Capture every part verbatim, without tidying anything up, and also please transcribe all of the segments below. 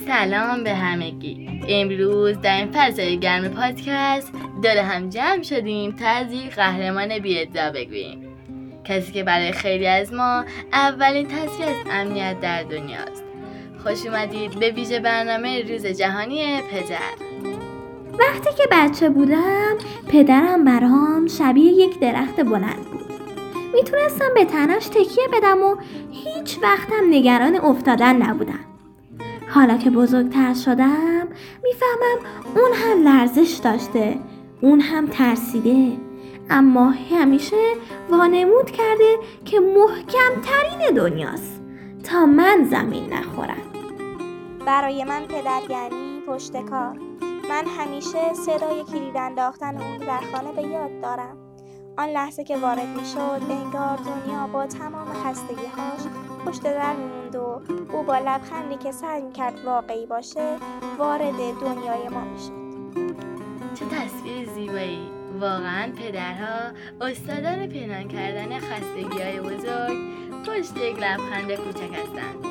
سلام به همگی. امروز در این فضای گرم پادکست دور هم جمع شدیم تا از یک قهرمان بی‌ادعا بگوییم، کسی که برای خیلی از ما اولین تصویر از امنیت در دنیاست. خوش اومدید به ویژه برنامه روز جهانی پدر. وقتی که بچه بودم پدرم برام شبیه یک درخت بلند بود. میتونستم به تنش تکیه بدم و هیچ وقتم نگران افتادن نبودم. حالا که بزرگتر شدم میفهمم اون هم لرزش داشته، اون هم ترسیده، اما همیشه وانمود کرده که محکمترین دنیاست تا من زمین نخورم. برای من پدر یعنی پشتکار. من همیشه صدای کلید انداختن اون در خانه به یاد دارم. آن لحظه که وارد می شد انگار دنیا با تمام خستگی‌هاش پشت در می‌موند و او با لبخندی که سعی می‌کرد واقعی باشه وارد دنیای ما می‌شد. چه تصویر زیبایی! واقعاً پدرها استادان پنهان کردن خستگی‌های بزرگ پشت یک لبخند کوچک هستند.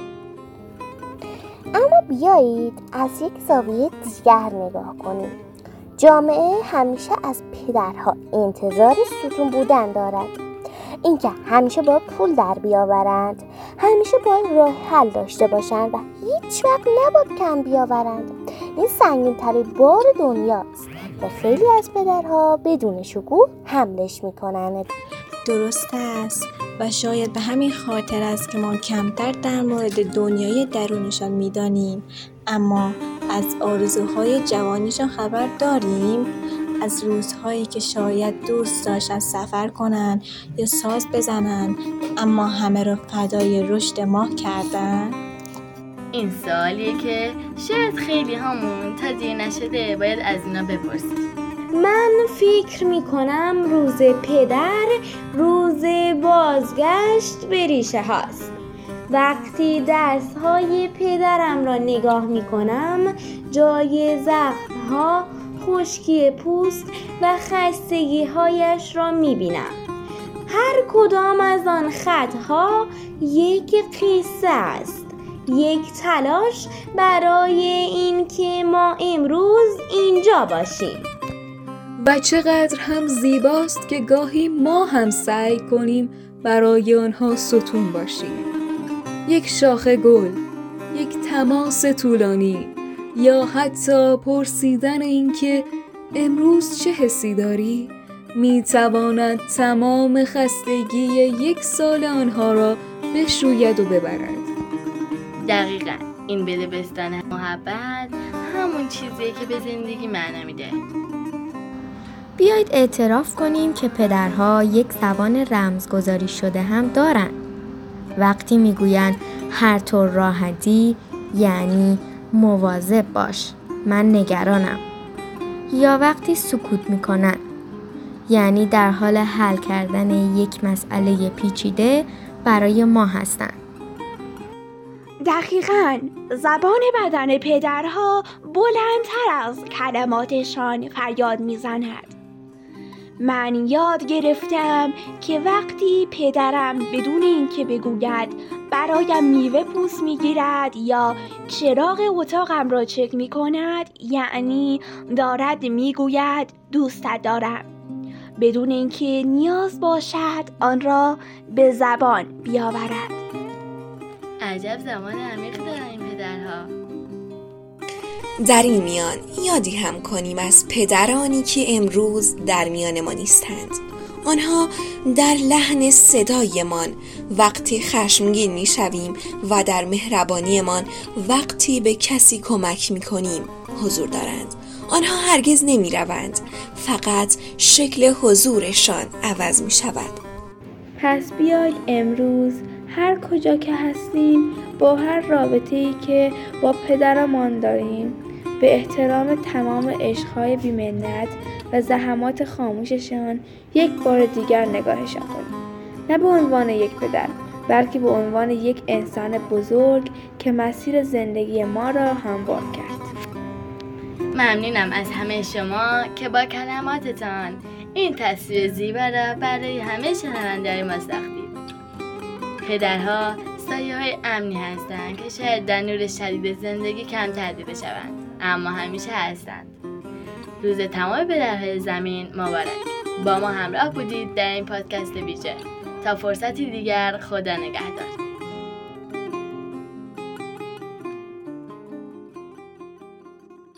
اما بیایید از یک زاویه دیگر نگاه کنیم. جامعه همیشه از پدرها انتظار ستون بودن دارد. اینکه همیشه باید پول در بیاورند، همیشه باید راه حل داشته باشند و هیچ وقت نباید کم بیاورند. این سنگین ترین بار دنیاست و خیلی از پدرها بدون شکوه حملش میکنند. درست است و شاید به همین خاطر است که ما کمتر در مورد دنیای درونشان میدانیم، اما از آرزوهای جوانیشان خبر داریم، از روزهایی که شاید دوست داشتن سفر کنن یا ساز بزنن اما همه را فدای رشد ما کردن. این سوالیه که شاید خیلی همون تا دیر نشده باید از اینا بپرسیم. من فکر میکنم روز پدر روز بازگشت به ریشه هاست. وقتی دستهای پدرم را نگاه میکنم جای زخمها، خشکی پوست و خستگی هایش را میبینم. هر کدام از آن خطها یک قصه است، یک تلاش برای این که ما امروز اینجا باشیم. و چقدر هم زیباست که گاهی ما هم سعی کنیم برای آنها ستون باشیم. یک شاخه گل، یک تماس طولانی یا حتی پرسیدن این که امروز چه حسی داری میتواند تمام خستگی یک سال آنها را بشوید و ببرد. دقیقاً این بده بستن محبت همون چیزیه که به زندگی معنی میده. بیایید اعتراف کنیم که پدرها یک زبان رمزگذاری شده هم دارن. وقتی میگوین هر طور راحتی یعنی مواظب باش، من نگرانم. یا وقتی سکوت میکنن یعنی در حال حل کردن یک مسئله پیچیده برای ما هستن. دقیقاً زبان بدن پدرها بلندتر از کلماتشان فریاد میزند. من یاد گرفتم که وقتی پدرم بدون اینکه بگوید برایم میوه پوست میگیرد یا چراغ اتاقم را چک میکند، یعنی دارد میگوید دوستت دارم، بدون اینکه نیاز باشد آن را به زبان بیاورد. عجب زمان عمیق دارن این پدرها. در این میان یادی هم کنیم از پدرانی که امروز در میان ما نیستند. آنها در لحن صدایمان وقتی خشمگین میشویم و در مهربانیمان وقتی به کسی کمک میکنیم حضور دارند. آنها هرگز نمیروند، فقط شکل حضورشان عوض میشود. پس بیاید امروز هر کجا که هستیم با هر رابطه‌ای که با پدرمان داریم به احترام تمام عشق‌های بی‌منت و زحمات خاموششان یک بار دیگر نگاهشان کنیم. نه به عنوان یک پدر بلکه به عنوان یک انسان بزرگ که مسیر زندگی ما را هموار کرد. ممنونم از همه شما که با کلماتتان این تصویر زیبا را برای همه شنونده‌های ما ساختید. پدرها سایه‌های امنی هستند که شاید در نور شدید زندگی کمتر دیده شوند، اما همیشه هستند. روز تمام پدرهای زمین مبارک. با ما همراه بودید در این پادکست ویژه. تا فرصتی دیگر، خدا نگهدار.